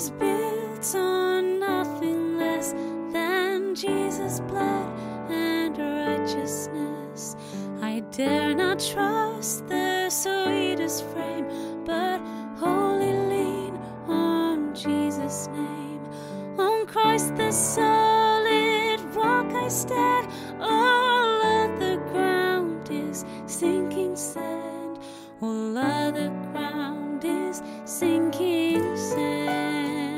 is built on nothing less than Jesus' blood and righteousness. I dare not trust the sweetest frame, but wholly lean on Jesus' name. On Christ the solid rock I stand, all other ground is sinking sand. All other ground is sinking sand.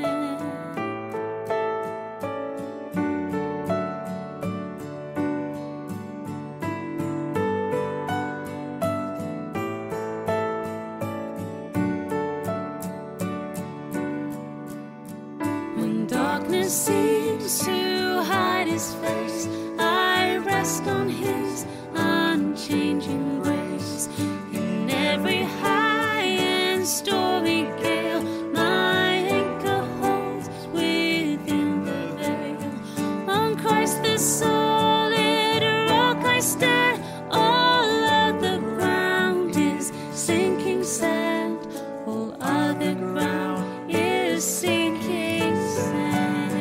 When darkness seems to hide his face, I rest on his unchanging grace. In every high and stormy gale, my anchor holds within the veil. On Christ the solid rock I stand, all other ground is sinking sand. All other ground is sinking sand.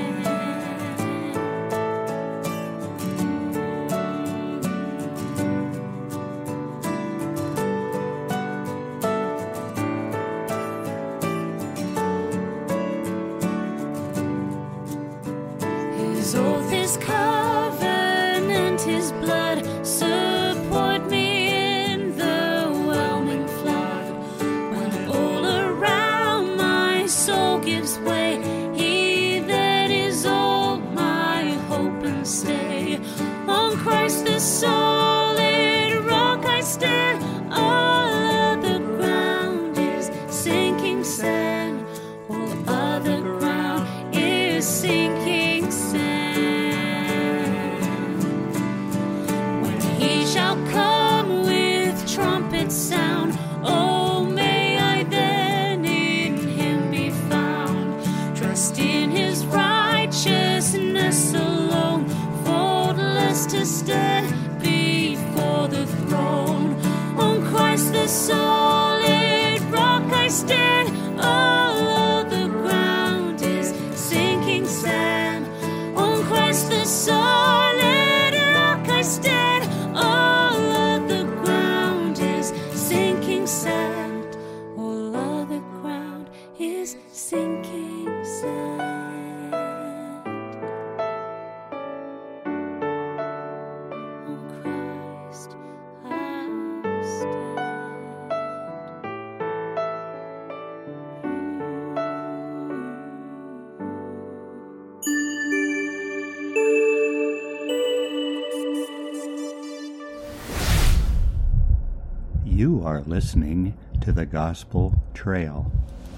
His oath, his covenant, his blood support me in the whelming flood. When all around my soul gives way, he that is all my hope and stay. On Christ the solid rock I stand, all other ground is sinking sand. All other ground is sinking sand. When he shall come with trumpet sound, oh, may I then in him be found. Trust in his righteousness alone, faultless to stand before the throne. On Christ the solid rock I stand, all other ground is sinking sand. On Christ the solid rock I stand, all other ground is sinking sand. All other ground is sinking sand. On Christ I stand. You are listening to the Gospel Trail.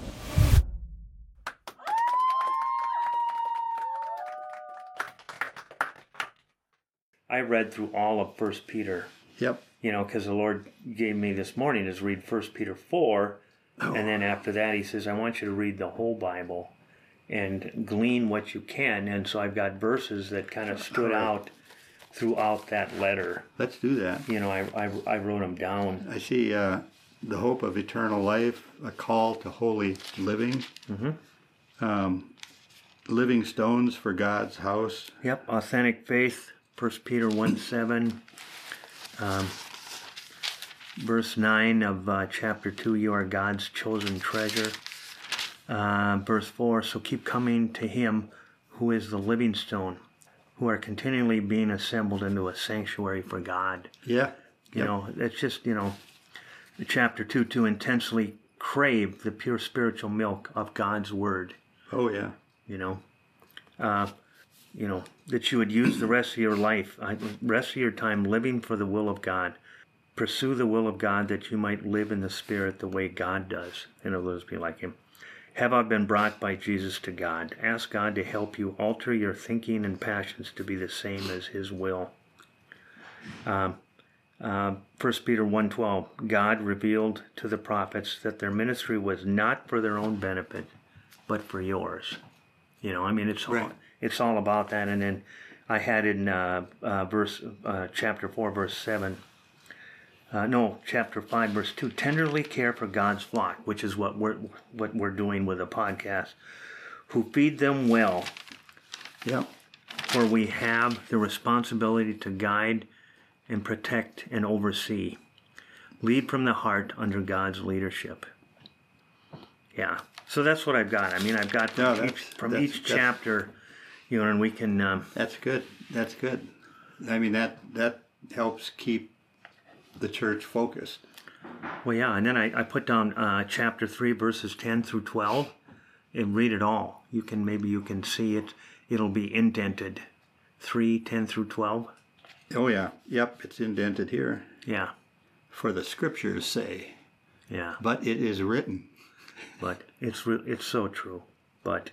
I read through all of 1 Peter, Yep. because the Lord gave me this morning is read 1 Peter 4, and then after that he says, I want you to read the whole Bible and glean what you can. And so I've got verses that kind of stood out throughout that letter. Let's do that. I wrote them down. I see the hope of eternal life, a call to holy living, living stones for God's house. Yep, authentic faith, 1 Peter 1:7, verse 9 of chapter 2, you are God's chosen treasure. Verse 4, so keep coming to him who is the living stone, who are continually being assembled into a sanctuary for God. Yeah. It's just, chapter 2, to intensely crave the pure spiritual milk of God's word. Oh, yeah. That you would use the rest of your life, rest of your time living for the will of God. Pursue the will of God that you might live in the Spirit the way God does. In other words, be like him. Have I been brought by Jesus to God? Ask God to help you alter your thinking and passions to be the same as his will. 1 Peter 1:12, God revealed to the prophets that their ministry was not for their own benefit, but for yours. It's all about that. And then I had in chapter 4, verse 7, chapter 5, verse 2, tenderly care for God's flock, which is what we're doing with the podcast, who feed them well, Yep. for we have the responsibility to guide and protect and oversee. Lead from the heart under God's leadership. Yeah. So that's what I've got. I mean, I've got No, from each chapter, you know, and we can... That's good. That's good. I mean, that helps keep the church focused. Well, yeah, and then I put down chapter 3, verses 10 through 12, and read it all. Maybe you can see it. It'll be indented. 3, 10 through 12. Oh, yeah. Yep, it's indented here. Yeah, For the scriptures say, yeah. but it is written. But it's so true. But.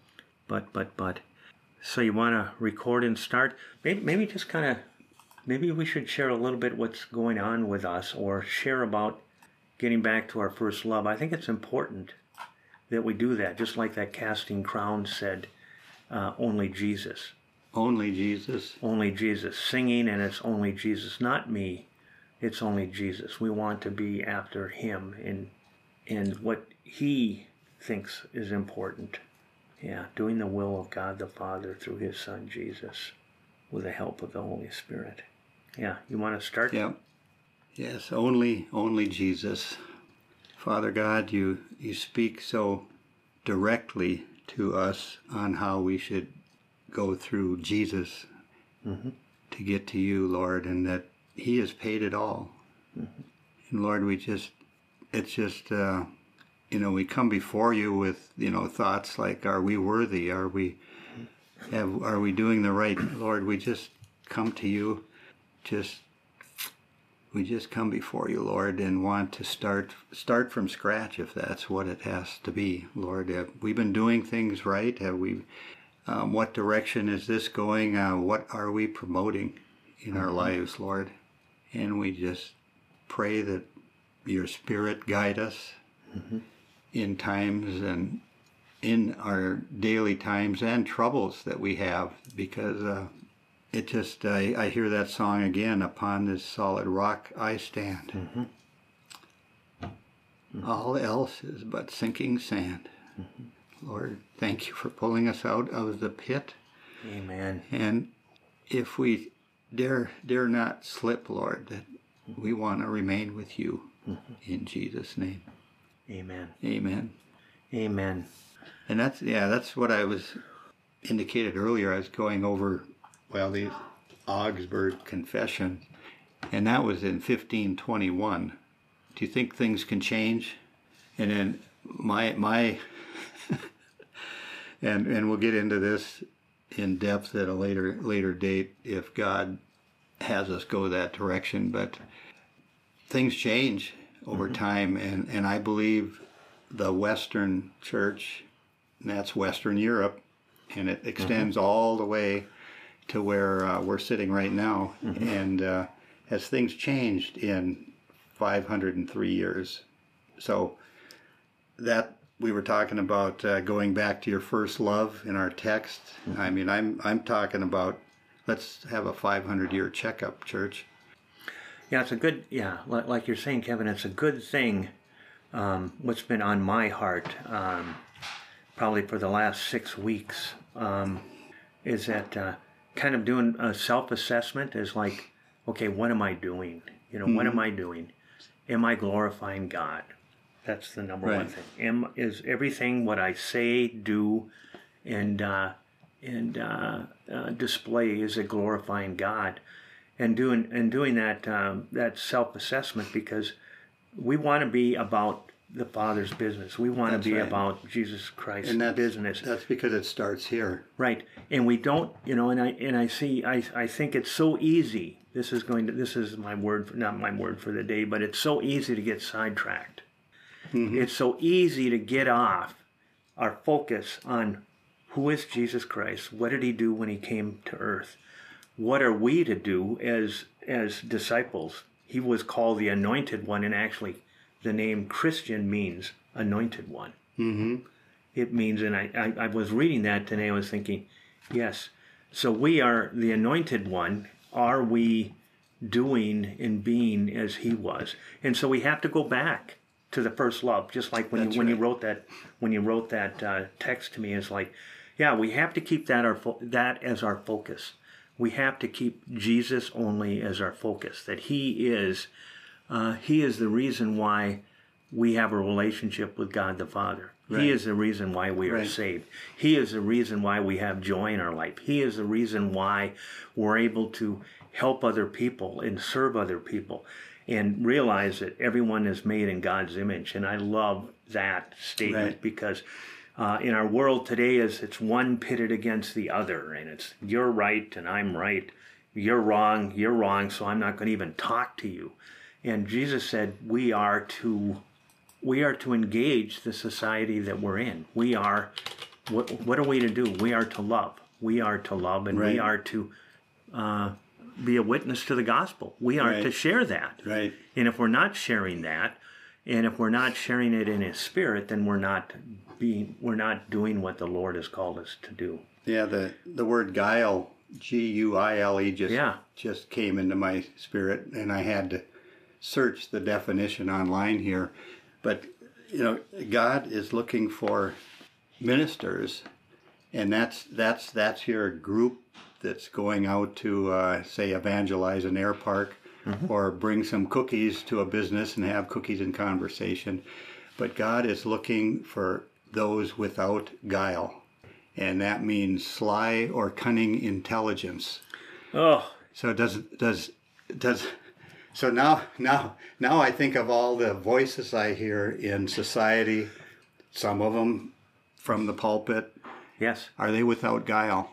So you want to record and start? Maybe just kind of, maybe we should share a little bit what's going on with us, or share about getting back to our first love. I think it's important that we do that, just like that Casting Crowns said, only Jesus. Only Jesus. Only Jesus. Singing, and it's only Jesus, not me. It's only Jesus. We want to be after him and what he thinks is important. Yeah, doing the will of God the Father through his Son Jesus with the help of the Holy Spirit. Yeah, you want to start? Yep. Yes, only Jesus. Father God, you speak so directly to us on how we should go through Jesus to get to you, Lord, and that he has paid it all. And Lord, we come before you with, thoughts like, are we worthy? Are we doing the right? Lord, we just come to you, we just come before you, Lord, and want to start from scratch, if that's what it has to be. Lord, have we been doing things right? Have we? What direction is this going? What are we promoting in our lives, Lord? And we just pray that your Spirit guide us in times and in our daily times and troubles that we have, because I hear that song again, upon this solid rock I stand. All else is but sinking sand. Lord, thank you for pulling us out of the pit. Amen. And if we dare not slip, Lord, that we want to remain with you. In Jesus' name. Amen. Amen. Amen. And that's what I was indicated earlier. I was going over, the Augsburg Confession, and that was in 1521. Do you think things can change? And then my and we'll get into this in depth at a later date if God has us go that direction, but things change over time, and I believe the Western Church, and that's Western Europe, and it extends all the way to where we're sitting right now, and has things changed in 503 years? So that we were talking about going back to your first love in our text. I mean, I'm talking about, let's have a 500-year checkup, church. Yeah, it's a good, like you're saying, Kevin, it's a good thing. What's been on my heart, probably for the last 6 weeks, is that kind of doing a self-assessment is like, okay, what am I doing? What am I doing? Am I glorifying God? That's the number one thing. Is everything what I say, do, and display, is it glorifying God? And doing that self-assessment, because we want to be about the Father's business. We want to be about Jesus Christ's business. That's because it starts here, right? And we don't, I think it's so easy. This is my word, not my word for the day, but it's so easy to get sidetracked. It's so easy to get off our focus on who is Jesus Christ. What did he do when he came to earth? What are we to do as disciples? He was called the Anointed One, and actually the name Christian means Anointed One. It means, and I was reading that today, I was thinking, yes, so we are the Anointed One. Are we doing and being as he was? And so we have to go back to the first love. Just like when That's you right. when you wrote that text to me, it's like, yeah, we have to keep that as our focus. We have to keep Jesus only as our focus. That He is the reason why we have a relationship with God the Father. Right. He is the reason why we are Right. saved. He is the reason why we have joy in our life. He is the reason why we're able to help other people and serve other people and realize that everyone is made in God's image. And I love that statement Right. because in our world today it's one pitted against the other, and it's you're right and I'm right. You're wrong, so I'm not going to even talk to you. And Jesus said we are to engage the society that we're in. We are, what are we to do? We are to love. We are to love, and Right. we are to be a witness to the gospel. We are Right. to share that. Right. And if we're not sharing that, and if we're not sharing it in His Spirit, then we're not doing what the Lord has called us to do. Yeah, the word guile, Guile, Yeah. just came into my spirit, and I had to search the definition online here. But God is looking for ministers, and that's your group that's going out to say evangelize an air park, or bring some cookies to a business and have cookies in conversation. But God is looking for those without guile, and that means sly or cunning intelligence. Oh, So so now I think of all the voices I hear in society, some of them from the pulpit. yes. Are they without guile?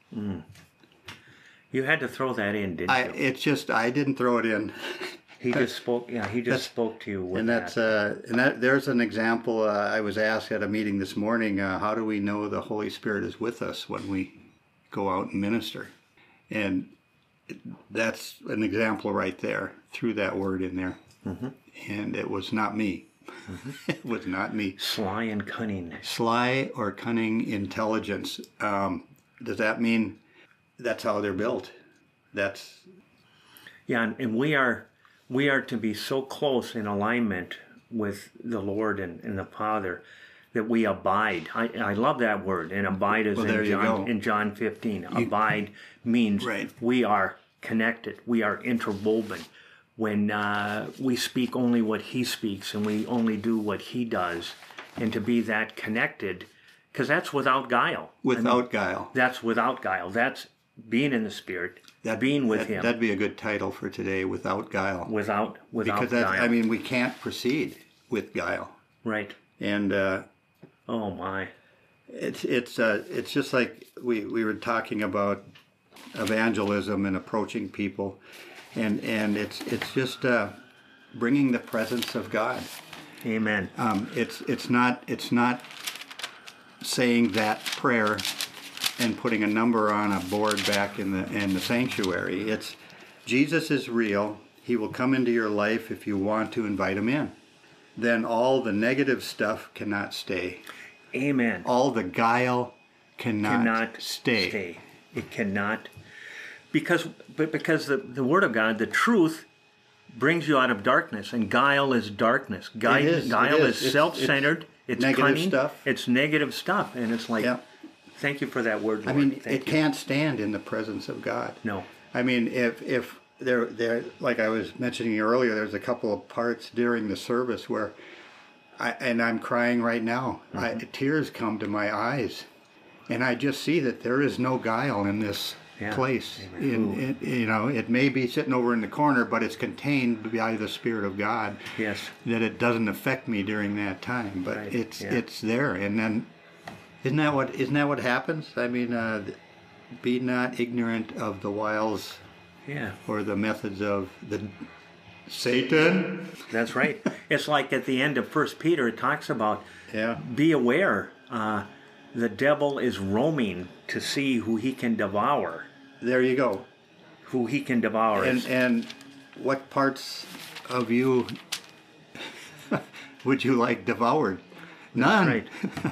You had to throw that in, didn't you? I didn't throw it in. He just spoke. Yeah, he just spoke to you with And there's an example. I was asked at a meeting this morning, how do we know the Holy Spirit is with us when we go out and minister? And that's an example right there, through that word in there. And it was not me. It was not me. Sly and cunning. Sly or cunning intelligence. Does that mean that's how they're built? That's Yeah, and we are to be so close in alignment with the Lord and the Father that we abide. I love that word. And abide is Well, there you go. in John 15. Abide means Right. we are connected. We are interwoven. When we speak only what He speaks and we only do what He does, and to be that connected, because that's without guile. without guile. That's without guile. That's being in the Spirit, being with Him That'd be a good title for today, without guile. without Because guile. we can't proceed with guile. Right. And Oh my. it's just like we were talking about evangelism and approaching people, and it's just bringing the presence of God. Amen. It's not saying that prayer and putting a number on a board back in the sanctuary. It's Jesus is real. He will come into your life if you want to invite Him in. Then all the negative stuff cannot stay. Amen. All the guile cannot stay. It cannot. Because the Word of God, the truth, brings you out of darkness, and guile is darkness. Guile is. It's self-centered. It's negative cunning. stuff. It's negative stuff, and it's like, Yeah. thank you for that word, Lord. I mean, Thank it you. can't stand in the presence of God. No. I mean, if there, like I was mentioning earlier, there's a couple of parts during the service where I'm crying right now. Tears come to my eyes, and I just see that there is no guile in this Yeah. place. Amen. It may be sitting over in the corner, but it's contained by the Spirit of God. Yes. That it doesn't affect me during that time, but Right, it's yeah. it's there. And then isn't that what happens? I mean, be not ignorant of the wiles Yeah. or the methods of the Satan. That's right. It's like at the end of 1 Peter, it talks about, Yeah. be aware, the devil is roaming to see who he can devour. There you go. Who he can devour. And what parts of you would you like devoured? None. Right.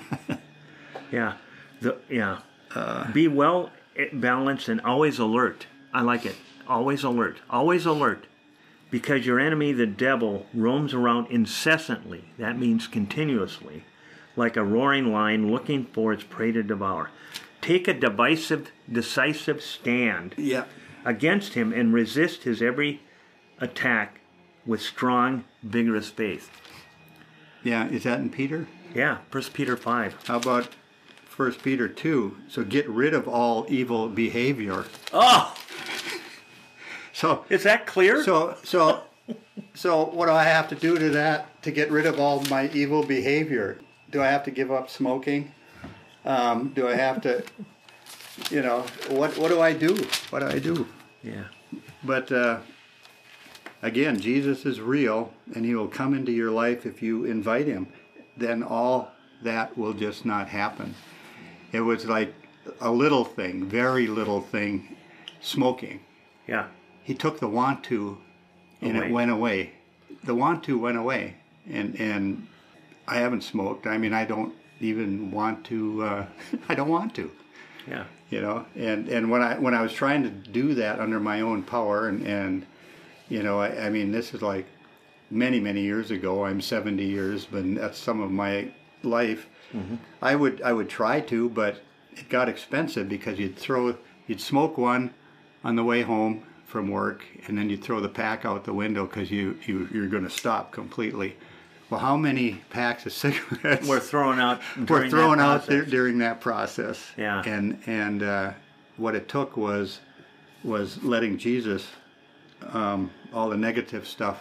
Yeah. Be well balanced and always alert. I like it. Always alert. Always alert. Because your enemy, the devil, roams around incessantly, that means continuously, like a roaring lion looking for its prey to devour. Take a decisive stand Yeah. against him and resist his every attack with strong, vigorous faith. Yeah. Is that in Peter? Yeah, 1 Peter 5. How about 1 Peter 2? So get rid of all evil behavior. Oh, So is that clear? So what do I have to do to that to get rid of all my evil behavior? Do I have to give up smoking? Do I have to, what do I do? What do I do? Yeah. But again, Jesus is real, and he will come into your life if you invite him. Then all that will just not happen. It was like a little thing, very little thing, smoking. Yeah. He took the want to, and Away. it went away. The want to went away, and I haven't smoked. I mean, I don't even want to. I don't want to. Yeah. And when I was trying to do that under my own power, and I mean, this is like many years ago. I'm 70 years, but that's some of my life. Mm-hmm. I would try to, but it got expensive because you'd smoke one on the way home from work, and then you throw the pack out the window because you're going to stop completely. Well, how many packs of cigarettes We're thrown out during that process? Yeah. And what it took was letting Jesus, all the negative stuff,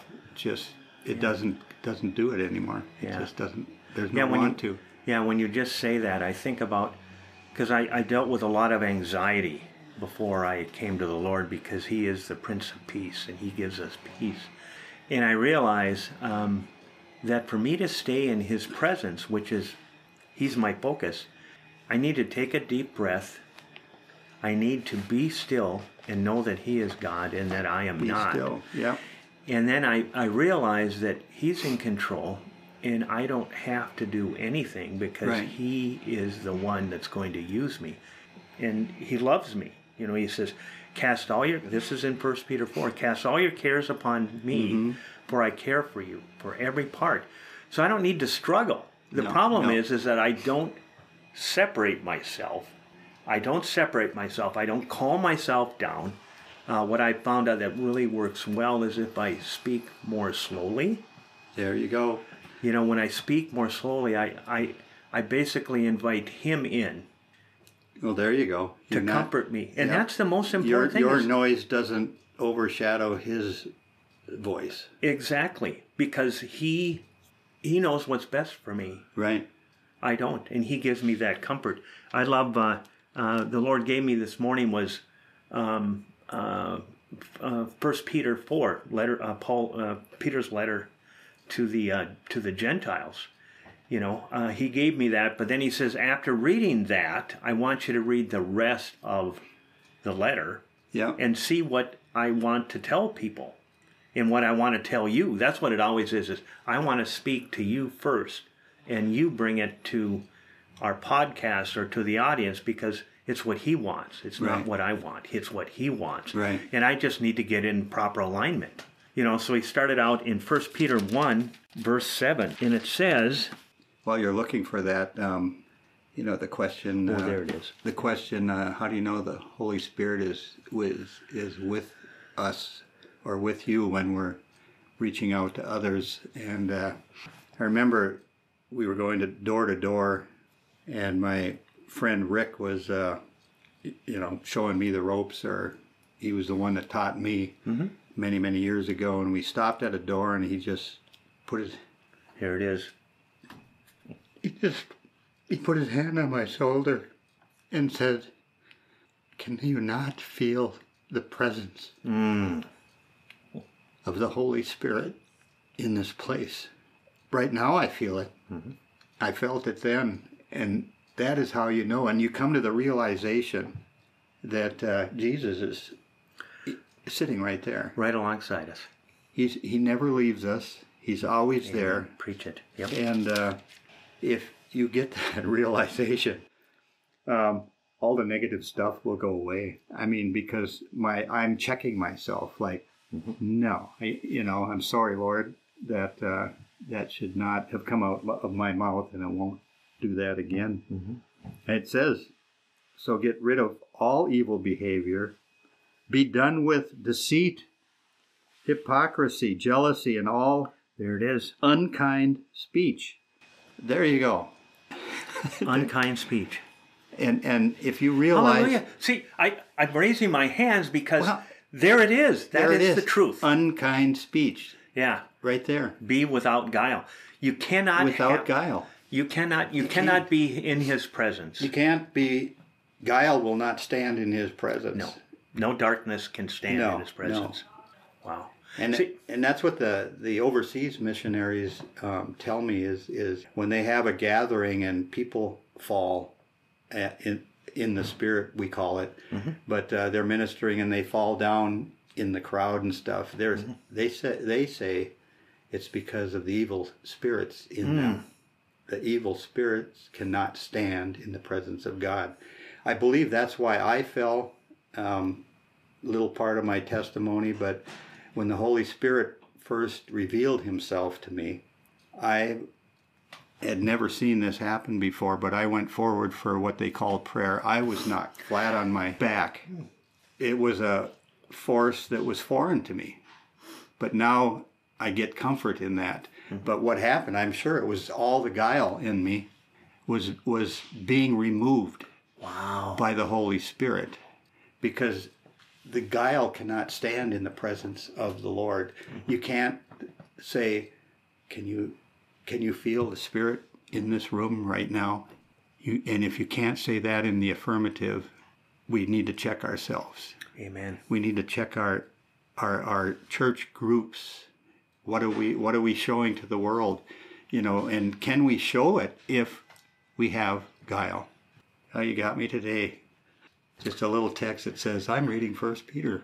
doesn't do it anymore. Yeah. It just doesn't. There's no want to. Yeah, when you just say that, I think about, because I dealt with a lot of anxiety before I came to the Lord, because he is the Prince of Peace and he gives us peace. And I realize that for me to stay in his presence, which is, he's my focus, I need to take a deep breath. I need to be still and know that he is God and that I am not. Be still, yeah. And then I realize that he's in control and I don't have to do anything because Right. he is the one that's going to use me. And he loves me. He says, this is in 1 Peter 4, cast all your cares upon me, for I care for you, for every part. So I don't need to struggle. The problem is that I don't separate myself. I don't calm myself down. What I found out that really works well is if I speak more slowly. There you go. When I speak more slowly, I basically invite him in. Well, there you go. To comfort me. And that's the most important thing. Your noise doesn't overshadow his voice. Exactly. Because he knows what's best for me. Right. I don't. And he gives me that comfort. I love, the Lord gave me this morning was 1 Peter 4, Peter's letter to the Gentiles. He gave me that, but then he says, after reading that, I want you to read the rest of the letter and see what I want to tell people and what I want to tell you. That's what it always is I want to speak to you first, and you bring it to our podcast or to the audience because it's what he wants. It's not what I want. It's what he wants. Right. And I just need to get in proper alignment. So he started out in 1 Peter 1, verse 7, and it says... While you're looking for that, the question... there it is. The question, how do you know the Holy Spirit is with us or with you when we're reaching out to others? And I remember we were going to door, and my friend Rick was, showing me the ropes, or he was the one that taught me many years ago. And we stopped at a door, and he just put his... Here it is. He put his hand on my shoulder and said, "Can you not feel the presence of the Holy Spirit in this place?" Right now I feel it. Mm-hmm. I felt it then. And that is how you know. And you come to the realization that Jesus is sitting right there. Right alongside us. He never leaves us. He's always there. Preach it. Yep. And if you get that realization, all the negative stuff will go away. I mean, because I'm checking myself, like, No, I'm sorry, Lord, that that should not have come out of my mouth, and I won't do that again. And it says, so get rid of all evil behavior, be done with deceit, hypocrisy, jealousy, and all There it is. unkind speech. There you go. Unkind speech. And if you realize... Hallelujah. See, I'm raising my hands because Well, there it is. That there it is the truth. Unkind speech. Yeah. Right there. Be without guile. You cannot Without guile. You cannot be in his presence. You can't be... Guile will not stand in his presence. No. No darkness can stand No, in his presence. Wow. And See, and that's what the overseas missionaries tell me is when they have a gathering and people fall in the spirit, we call it, but they're ministering and they fall down in the crowd and stuff. They say it's because of the evil spirits in them. The evil spirits cannot stand in the presence of God. I believe that's why I fell. Little part of my testimony, but when the Holy Spirit first revealed himself to me, I had never seen this happen before, but I went forward for what they call prayer. I was knocked flat on my back. It was a force that was foreign to me, but now I get comfort in that. But what happened, I'm sure it was all the guile in me was being removed by the Holy Spirit, because the guile cannot stand in the presence of the Lord. You can't say, can you feel the Spirit in this room right now? And if you can't say that in the affirmative, we need to check ourselves. amen. We need to check our church groups. What are we showing to the world? And can we show it if we have guile? Oh, you got me today. Just a little text that says, I'm reading 1 Peter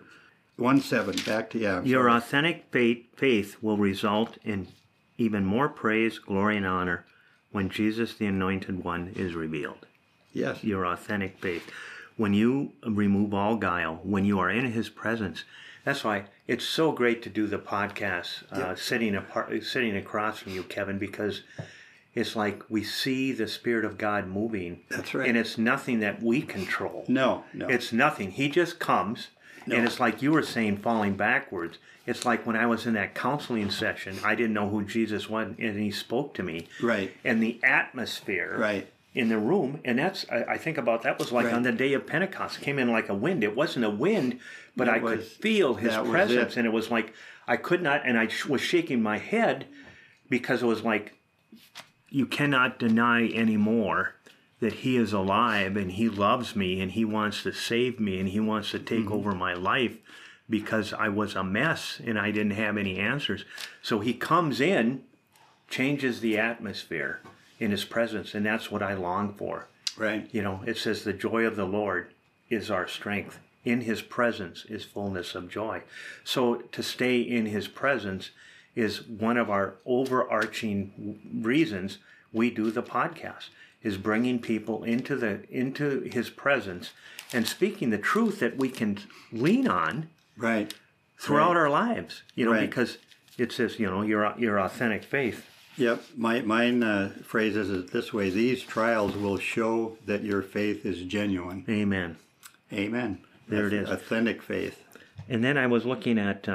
1:7. Back to you. Your authentic faith will result in even more praise, glory, and honor when Jesus, the Anointed One, is revealed. Yes. Your authentic faith. When you remove all guile, when you are in his presence. That's why it's so great to do the podcast sitting across from you, Kevin, because it's like we see the Spirit of God moving. That's right. And it's nothing that we control. No. It's nothing. He just comes, and it's like you were saying, falling backwards. It's like when I was in that counseling session, I didn't know who Jesus was, and he spoke to me. Right. And the atmosphere Right. in the room, and that's, I think about that was like Right. on the day of Pentecost. It came in like a wind. It wasn't a wind, but I could was- feel his that was presence, it. and it was like I could not, and I was shaking my head because it was like, you cannot deny anymore that he is alive and he loves me and he wants to save me and he wants to take over my life because I was a mess and I didn't have any answers. So he comes in, changes the atmosphere in his presence, and that's what I long for. Right. It says the joy of the Lord is our strength. In his presence is fullness of joy. So to stay in his presence is one of our overarching reasons we do the podcast, is bringing people into his presence and speaking the truth that we can lean on Right. throughout our lives. Right. Because it says, your authentic faith. Yep. Mine phrase is this way: these trials will show that your faith is genuine. Amen. Amen. There it is. Authentic faith. And then I was looking at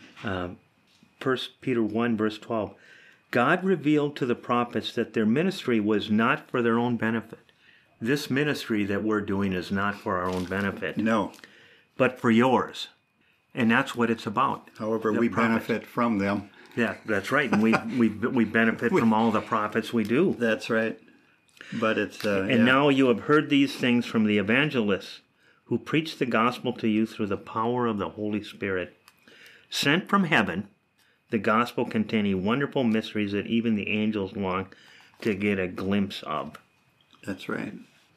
1 Peter 1, verse 12. God revealed to the prophets that their ministry was not for their own benefit. This ministry that we're doing is not for our own benefit, No. but for yours. And that's what it's about. However, The we prophets. benefit from them. Yeah, that's right. And we benefit from all the prophets we do. That's right. But it's And now you have heard these things from the evangelists who preach the gospel to you through the power of the Holy Spirit. Sent from heaven, the gospel containing wonderful mysteries that even the angels long to get a glimpse of. That's right.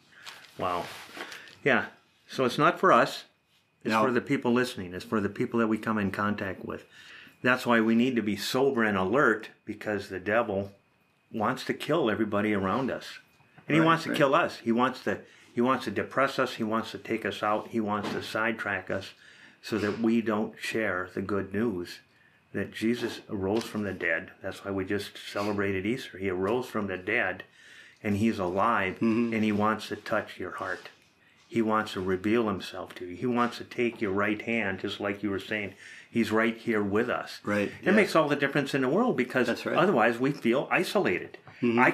Wow. Yeah. So it's not for us. It's No. for the people listening. It's for the people that we come in contact with. That's why we need to be sober and alert, because the devil wants to kill everybody around us. And he Right, wants to right. kill us. He wants to depress us. He wants to take us out. He wants to sidetrack us so that we don't share the good news that Jesus arose from the dead. That's why we just celebrated Easter. He arose from the dead, and he's alive, and he wants to touch your heart. He wants to reveal himself to you. He wants to take your right hand, just like you were saying. He's right here with us. Right. It makes all the difference in the world, because That's right. otherwise we feel isolated. I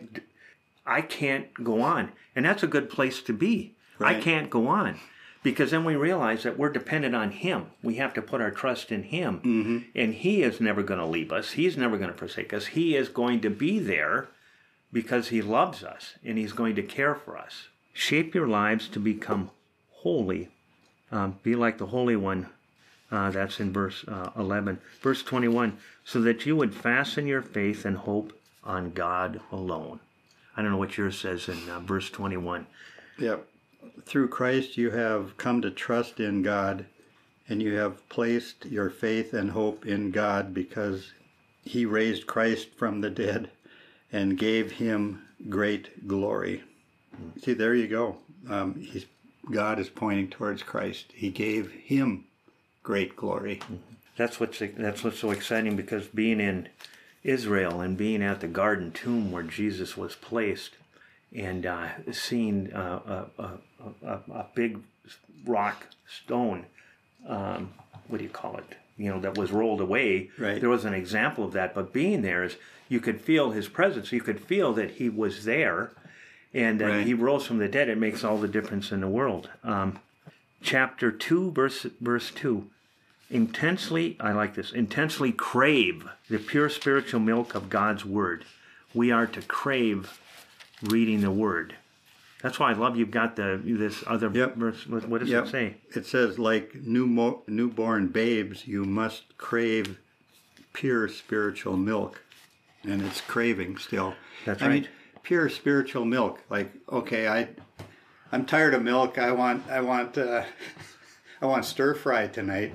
can't go on. And that's a good place to be. Right. I can't go on. Because then we realize that we're dependent on him. We have to put our trust in him. And he is never going to leave us. He's never going to forsake us. He is going to be there because he loves us, and he's going to care for us. Shape your lives to become holy. Be like the Holy One. That's in verse 11. Verse 21, so that you would fasten your faith and hope on God alone. I don't know what yours says in verse 21. Yep. Through Christ you have come to trust in God, and you have placed your faith and hope in God because he raised Christ from the dead and gave him great glory. See, there you go. God is pointing towards Christ. He gave him great glory. That's what's so exciting, because being in Israel and being at the garden tomb where Jesus was placed, and seeing a big rock stone, what do you call it? That was rolled away. Right. There was an example of that. But being there, is you could feel his presence. You could feel that he was there, and that Right. he rose from the dead. It makes all the difference in the world. Chapter 2, verse 2. I like this. Intensely crave the pure spiritual milk of God's Word. We are to crave reading the Word. That's why I love you've got this other verse. What does it say? It says, like newborn babes, you must crave pure spiritual milk. And it's craving still. That's I right. mean, pure spiritual milk. Like, okay, I'm tired of milk. I want stir fry tonight.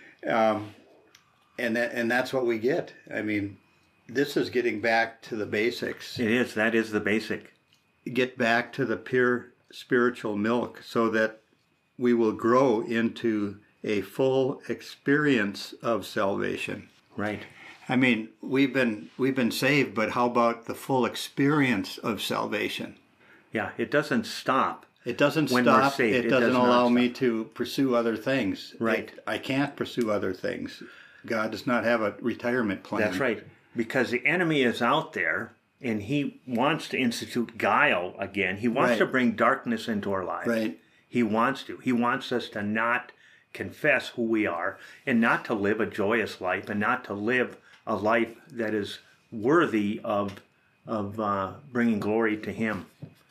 And that's what we get. I mean, this is getting back to the basics. It is. That is the basic. Get back to the pure spiritual milk so that we will grow into a full experience of salvation. Right. I mean, we've been saved, but how about the full experience of salvation? Yeah, it doesn't stop. It doesn't When we're stop. saved, It it doesn't does not allow stop. me to pursue other things. Right. I can't pursue other things. God does not have a retirement plan. That's right. Because the enemy is out there, and he wants to institute guile again. He wants Right. to bring darkness into our lives. Right. He wants to. He wants us to not confess who we are, and not to live a joyous life, and not to live a life that is worthy of bringing glory to him.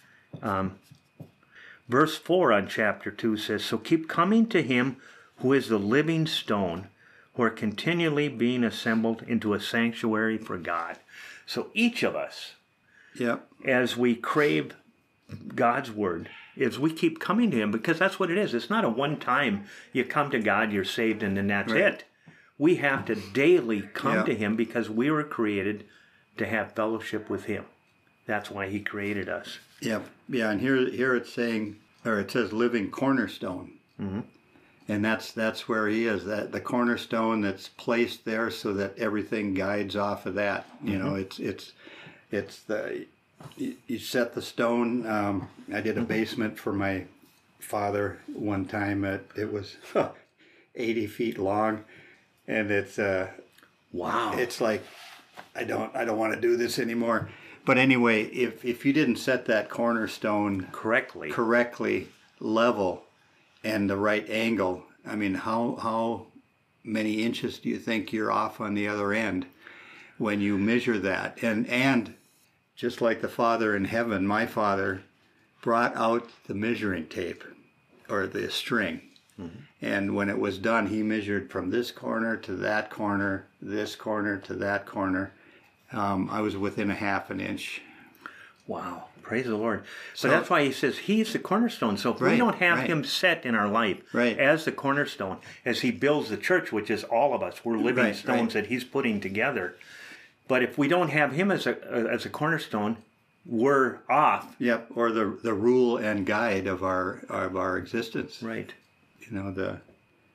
Verse 4 on chapter 2 says, so keep coming to him who is the living stone, who are continually being assembled into a sanctuary for God. So each of us, Yep. as we crave God's word, as we keep coming to him, because that's what it is. It's not a one-time you come to God, you're saved, and then that's Right. it. We have to daily come Yeah. to him, because we were created to have fellowship with him. That's why he created us. Yep. Yeah, and here it's saying, or it says living cornerstone. Mm-hmm. And that's where he is, that the cornerstone that's placed there so that everything guides off of that. You know, it's the you set the stone. I did a basement for my father one time. It was 80 feet long, and it's Wow. it's like I don't want to do this anymore. But anyway, if you didn't set that cornerstone correctly, level, and the right angle, I mean, how many inches do you think you're off on the other end when you measure that? And just like the Father in heaven, my Father brought out the measuring tape or the string. Mm-hmm. And when it was done, he measured from this corner to that corner, this corner to that corner. I was within a half an inch. Wow. Praise the Lord. So but that's why he says he's the cornerstone. So if we don't have him set in our life as the cornerstone, as he builds the church, which is all of us, we're living stones that he's putting together. But if we don't have him as a cornerstone, we're off. Yep, or the rule and guide of our existence. Right. You know,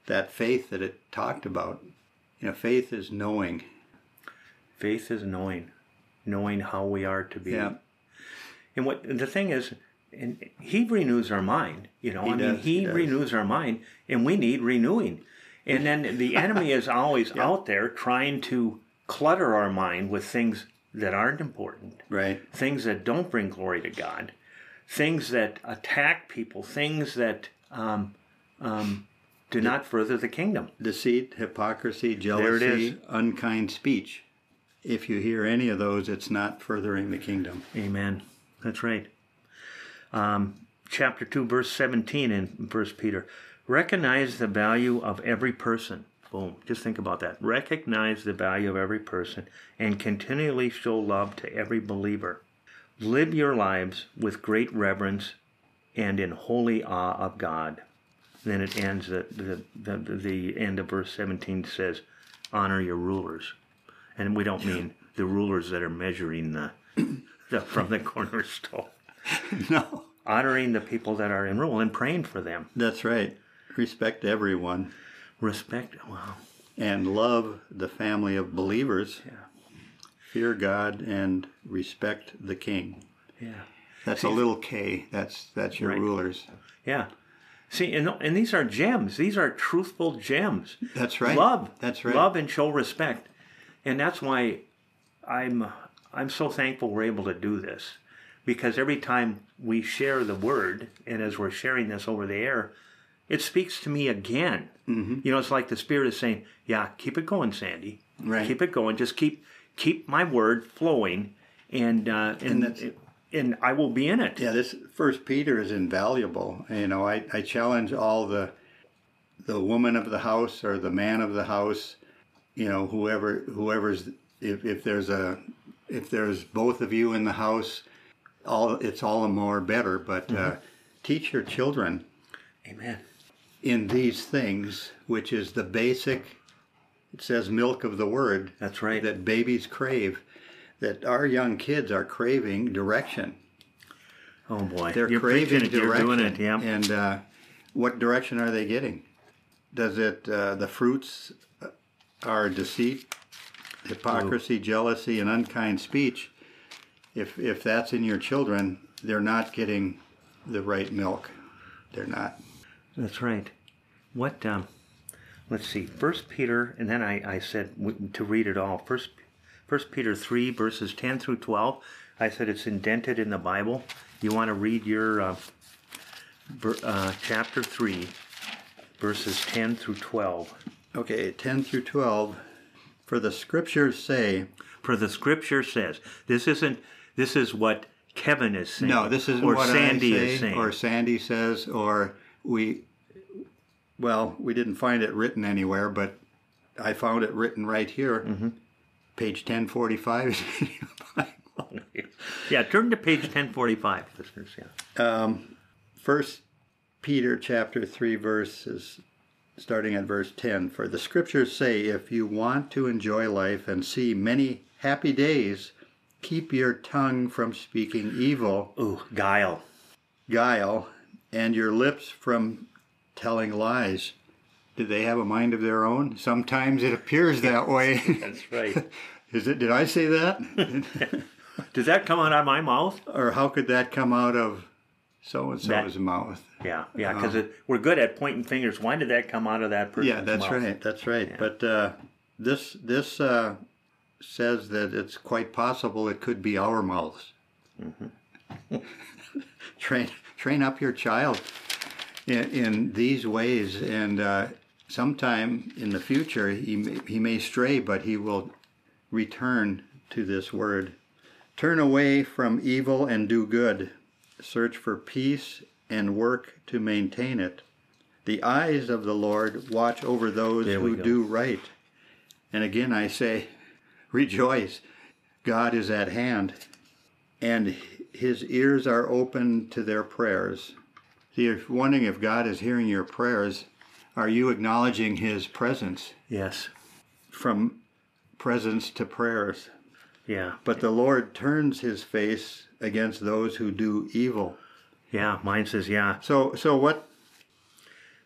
that faith that it talked about. Faith is knowing. Faith is knowing how we are to be. Yeah. And what the thing is, and he renews our mind. He renews our mind, and we need renewing. And then the enemy is always out there trying to clutter our mind with things that aren't important, Right. things that don't bring glory to God, things that attack people, things that do not further the kingdom. Deceit, hypocrisy, There it jealousy, is. unkind speech. If you hear any of those, it's not furthering the kingdom. Amen. That's right. Chapter 2, verse 17 in 1 Peter. Recognize the value of every person. Boom. Just think about that. Recognize the value of every person and continually show love to every believer. Live your lives with great reverence and in holy awe of God. Then it ends, the end of verse 17 says, honor your rulers. And we don't mean the rulers that are measuring from the cornerstone. No. Honoring the people that are in rule and praying for them. That's right. Respect everyone. Respect, wow. And love the family of believers. Yeah. Fear God and respect the king. Yeah. That's a little K. That's your Right. rulers. Yeah. See, and these are gems. These are truthful gems. That's right. Love. That's right. Love and show respect. And that's why I'm so thankful we're able to do this. Because every time we share the word, and as we're sharing this over the air, it speaks to me again. Mm-hmm. It's like the Spirit is saying, yeah, keep it going, Sandy. Right. Keep it going. Just keep my word flowing, and I will be in it. Yeah, this First Peter is invaluable. I challenge all the woman of the house or the man of the house, whoever's if there's both of you in the house, it's all the more better. But teach your children Amen. in these things, which is the basic. It says milk of the word. That's right. That babies crave. That our young kids are craving direction. Oh boy, They're you're craving preaching it. direction. You're doing it. Yeah. And what direction are they getting? Does it the fruits are deceit, hypocrisy, jealousy, and unkind speech? If that's in your children, they're not getting the right milk. They're not. That's right. What? Let's see. 1 Peter, and then I said to read it all. First Peter 3 verses 10 through 12. I said it's indented in the Bible. You want to read your chapter 3, verses 10 through 12. Okay, 10 through 12. For the scriptures say. For the scripture says. This is what Kevin is saying. No, this isn't or what Sandy I say, is saying. or Sandy says, or we didn't find it written anywhere, but I found it written right here. Mm-hmm. Page 1045 is in your Bible. Yeah, turn to page 1045, listeners. Yeah. 1 Peter chapter 3 verses, starting at verse 10. For the scriptures say, if you want to enjoy life and see many happy days, keep your tongue from speaking evil. Ooh, guile. And your lips from telling lies. Do they have a mind of their own? Sometimes it appears that way. That's right. Did I say that? Does that come out of my mouth? Or how could that come out of so-and-so's mouth? Yeah, because we're good at pointing fingers. Why did that come out of that person's mouth? Yeah, that's right. Yeah. But this says that it's quite possible it could be our mouths. Mm-hmm. Train up your child in these ways, and sometime in the future he may stray, but he will return to this word. Turn away from evil and do good. Search for peace and work to maintain it. The eyes of the Lord watch over those who do right. And again I say, rejoice. God is at hand, and his ears are open to their prayers. See, if you're wondering if God is hearing your prayers, are you acknowledging his presence? Yes. From presence to prayers. Yeah. But the Lord turns his face against those who do evil. Yeah, mine says yeah. So what?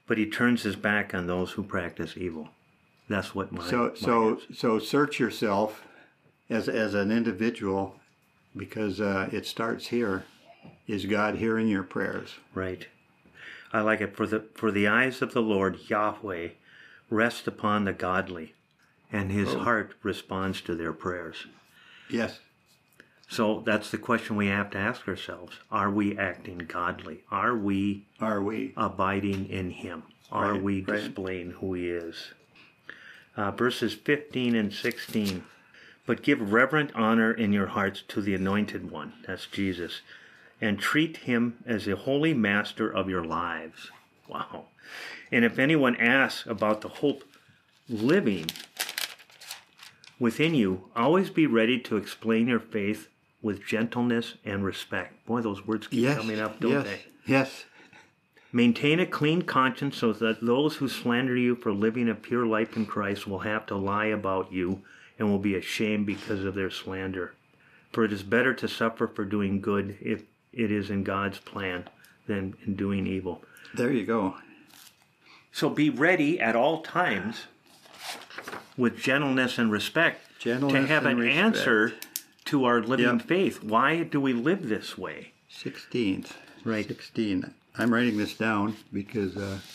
but he turns his back on those who practice evil. That's what my So search yourself as an individual, because it starts here. Is God hearing your prayers? Right. I like it. For the eyes of the Lord, Yahweh, rest upon the godly, and his heart responds to their prayers. Yes. So that's the question we have to ask ourselves. Are we acting godly? Are we abiding in him? Are we displaying who he is? Verses 15 and 16. But give reverent honor in your hearts to the Anointed One, that's Jesus, and treat him as the holy master of your lives. Wow. And if anyone asks about the hope living within you, always be ready to explain your faith with gentleness and respect. Boy, those words keep coming up, don't they? Yes. Maintain a clean conscience so that those who slander you for living a pure life in Christ will have to lie about you and will be ashamed because of their slander. For it is better to suffer for doing good if it is in God's plan than in doing evil. There you go. So be ready at all times with gentleness and respect to have an answer to our living faith. Why do we live this way? 16. Right. 16. I'm writing this down because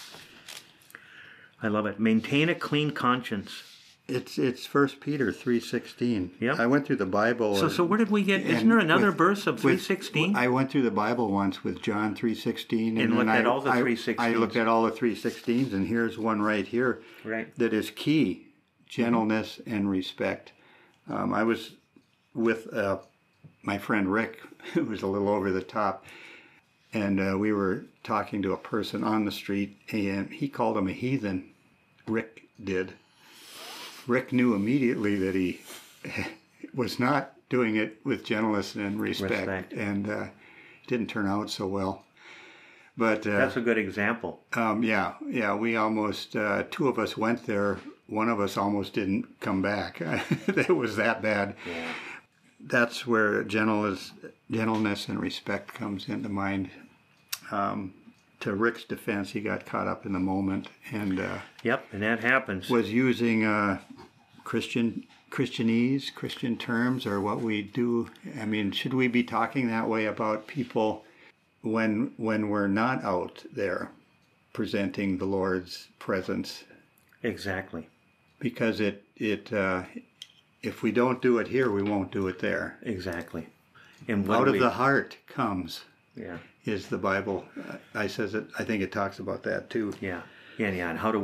I love it. Maintain a clean conscience. It's 1 Peter 3:16. Yep. I went through the Bible. So where did we get? Isn't there another verse of 3:16? I went through the Bible once with John 3:16, and looked at all the 3:16s. I looked at all the 3:16s, and here's one right here. Right. That is key: gentleness and respect. I was with my friend Rick, who was a little over the top, and we were talking to a person on the street, and he called him a heathen. Rick did. Rick knew immediately that he was not doing it with gentleness and respect. And it didn't turn out so well. But that's a good example. Yeah. We almost, two of us went there. One of us almost didn't come back. It was that bad. Yeah. That's where gentleness and respect comes into mind. To Rick's defense, he got caught up in the moment, and and that happens. Was using Christianese, Christian terms, or what we do. I mean, should we be talking that way about people when we're not out there presenting the Lord's presence? Exactly. Because if we don't do it here, we won't do it there. Exactly. And out of the heart comes. Yeah. Is the Bible? I think it talks about that too. Yeah. And how do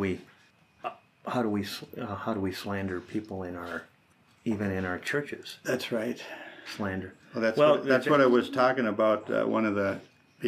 we slander people even in our churches? That's right. Slander. Well, that's what I was talking about. One of the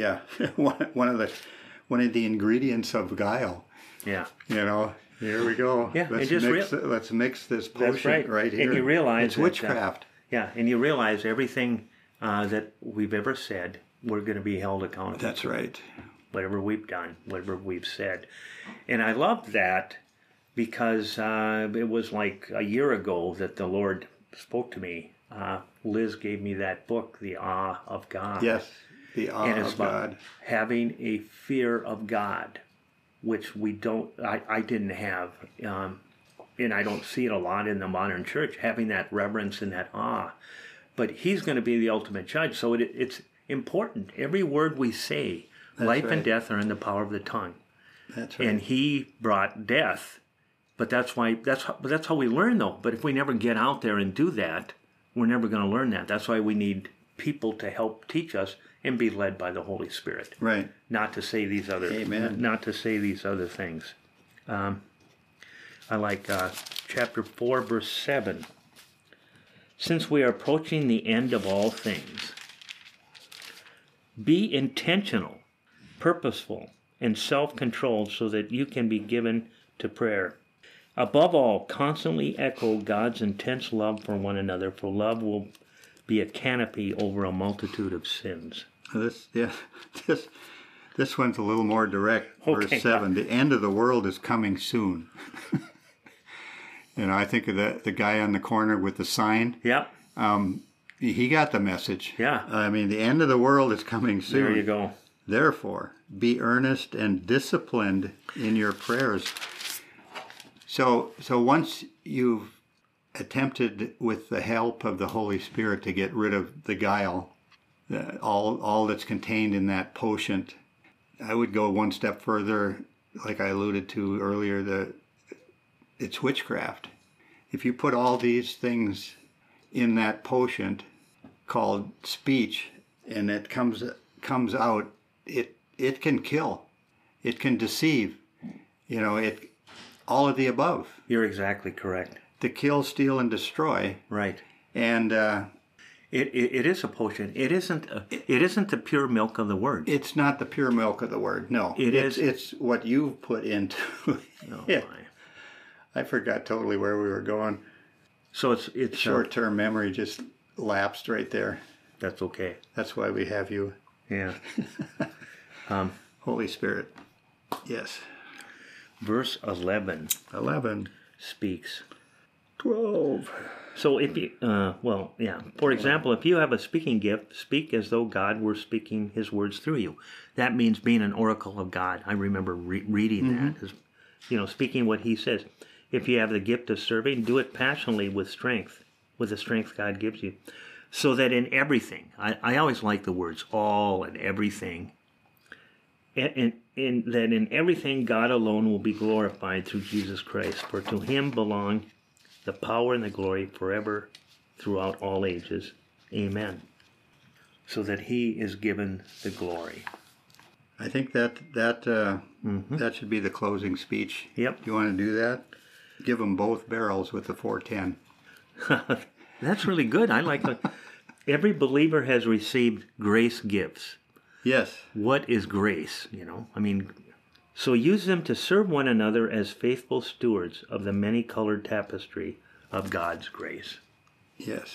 ingredients of guile. Yeah. Here we go. Yeah. Let's mix this potion right here. And you realize it's witchcraft. And you realize everything that we've ever said, we're going to be held accountable. That's right. Whatever we've done, whatever we've said. And I love that because it was like a year ago that the Lord spoke to me. Liz gave me that book, The Awe of God. Yes, The Awe and it's of about God. Having a fear of God, which I didn't have. And I don't see it a lot in the modern church, having that reverence and that awe. But He's going to be the ultimate judge. So it's important. Every word we say, life and death are in the power of the tongue. That's right. And He brought death, but that's how we learn, though. But if we never get out there and do that, we're never going to learn that. That's why we need people to help teach us and be led by the Holy Spirit. Right. Not to say these other. Amen. Not to say these other things. I like chapter 4, verse 7. Since we are approaching the end of all things, be intentional, purposeful, and self-controlled so that you can be given to prayer. Above all, constantly echo God's intense love for one another, for love will be a canopy over a multitude of sins. This one's a little more direct. Okay. Verse 7, the end of the world is coming soon. I think of the guy on the corner with the sign. Yep. He got the message. Yeah. I mean, the end of the world is coming soon. There you go. Therefore, be earnest and disciplined in your prayers. So once you've attempted with the help of the Holy Spirit to get rid of the guile, all that's contained in that potion, I would go one step further, like I alluded to earlier, it's witchcraft. If you put all these things in that potion called speech, and it comes out, it can kill, it can deceive, all of the above. You're exactly correct. To kill, steal, and destroy. Right. And it is a potion. It isn't the pure milk of the word. It's not the pure milk of the word. No, It's what you've put into it. I forgot totally where we were going. So it's short-term memory just lapsed right there. That's okay. That's why we have you. Yeah. Holy Spirit. Yes. Verse 11 speaks. 12. So if you, for example, if you have a speaking gift, speak as though God were speaking his words through you. That means being an oracle of God. I remember reading that, as, speaking what he says. If you have the gift of serving, do it passionately with the strength God gives you. So that in everything, I always like the words all and everything, and that in everything God alone will be glorified through Jesus Christ. For to him belong the power and the glory forever throughout all ages. Amen. So that he is given the glory. I think that should be the closing speech. Yep. Do you want to do that? Give them both barrels with the 410. That's really good. I like that. Every believer has received grace gifts. Yes. What is grace? So use them to serve one another as faithful stewards of the many-colored tapestry of God's grace. Yes.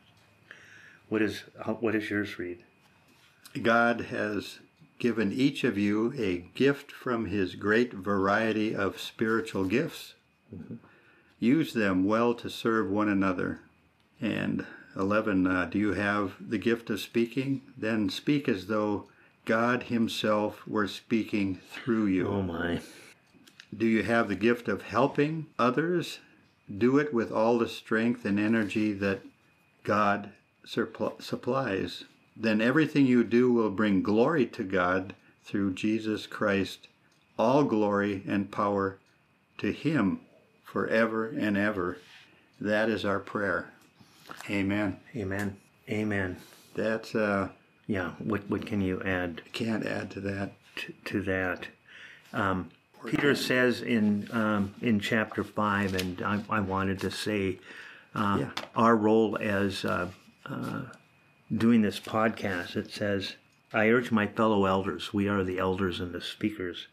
What is yours read? God has given each of you a gift from his great variety of spiritual gifts. Mm-hmm. Use them well to serve one another. And 11, do you have the gift of speaking? Then speak as though God himself were speaking through you. Oh my. Do you have the gift of helping others? Do it with all the strength and energy that God supplies. Then everything you do will bring glory to God through Jesus Christ. All glory and power to him forever and ever. That is our prayer. Amen. Amen. Amen. That's yeah. What can you add? Can't add to that. To that. Peter says in chapter 5, and I wanted to say our role as doing this podcast. It says, I urge my fellow elders, we are the elders and the speakers,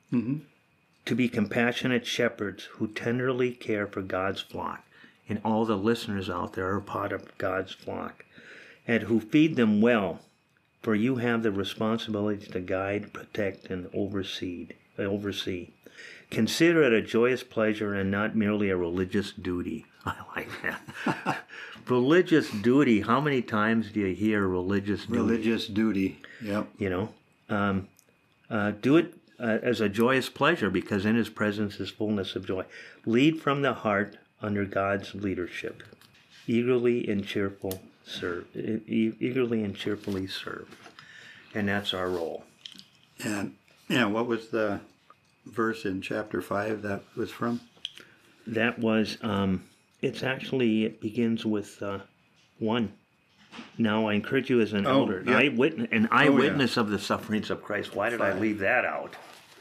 to be compassionate shepherds who tenderly care for God's flock. And all the listeners out there are part of God's flock, and who feed them well, for you have the responsibility to guide, protect, and oversee. Consider it a joyous pleasure and not merely a religious duty. I like that. Religious duty. How many times do you hear religious duty? Religious duty, yep. Do it as a joyous pleasure, because in his presence is fullness of joy. Lead from the heart under God's leadership. Eagerly and cheerfully serve. And that's our role. And what was the verse in chapter 5 that was from? That was, it begins with 1. Now I encourage you as an elder, an eyewitness of the sufferings of Christ. Why did I leave that out?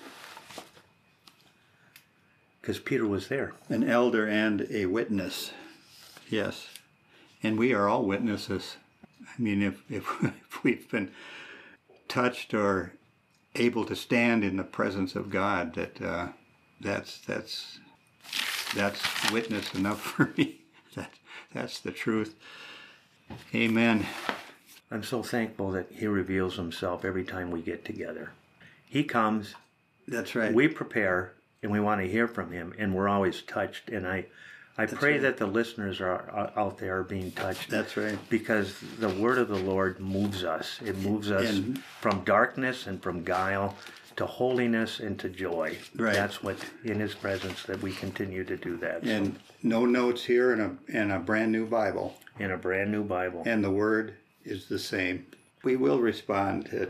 Because Peter was there. An elder and a witness. Yes. And we are all witnesses. I mean, if we've been touched or able to stand in the presence of God, that's witness enough for me. That's the truth. Amen. I'm so thankful that he reveals himself every time we get together. He comes. That's right. We prepare, and we want to hear from him, and we're always touched. And I pray that the listeners are out there are being touched. That's right. Because the word of the Lord moves us. It moves us from darkness and from guile to holiness and to joy. Right. That's what, in His presence, that we continue to do that. And no notes here, and a brand new Bible. In a brand new Bible. And the word is the same. We will respond to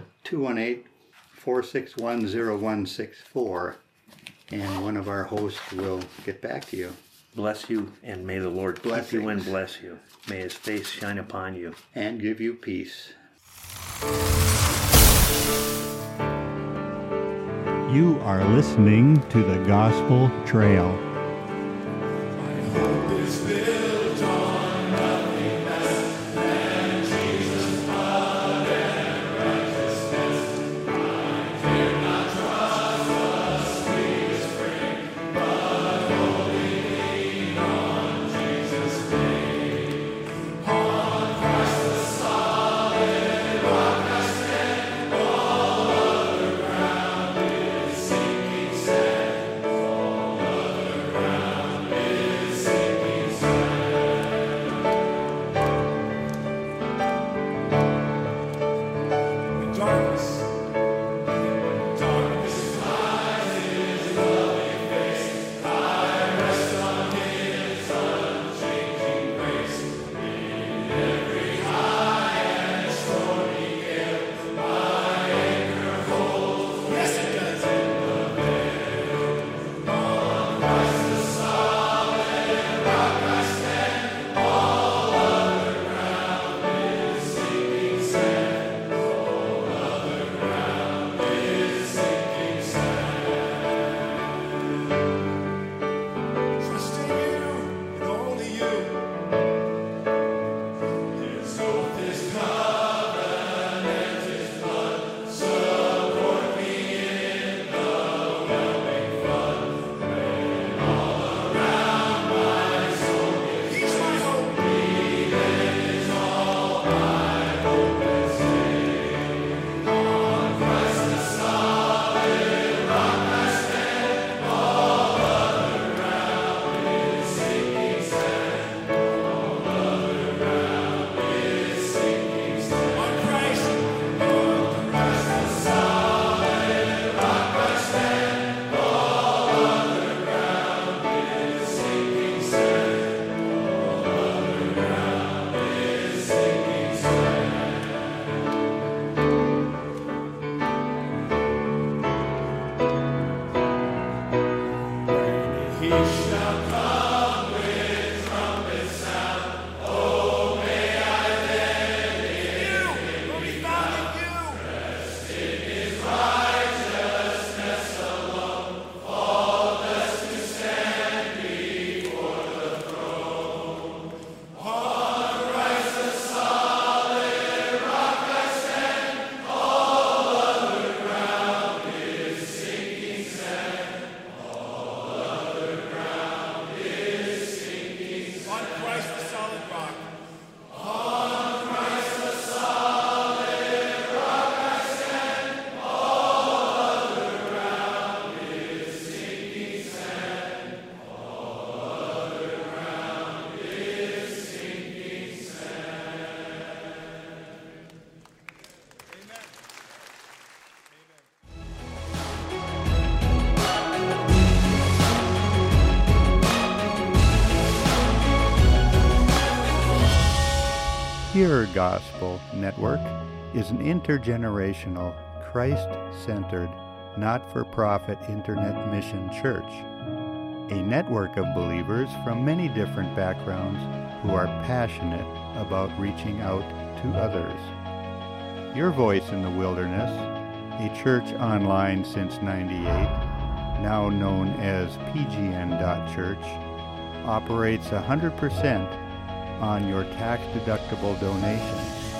218-461-0164, and one of our hosts will get back to you. Bless you, and may the Lord keep you and bless you. May His face shine upon you. And give you peace. You are listening to the Gospel Trail. Pure Gospel Network is an intergenerational, Christ-centered, not-for-profit internet mission church. A network of believers from many different backgrounds who are passionate about reaching out to others. Your Voice in the Wilderness, a church online since '98, now known as pgn.church, operates 100% on your tax-deductible donations.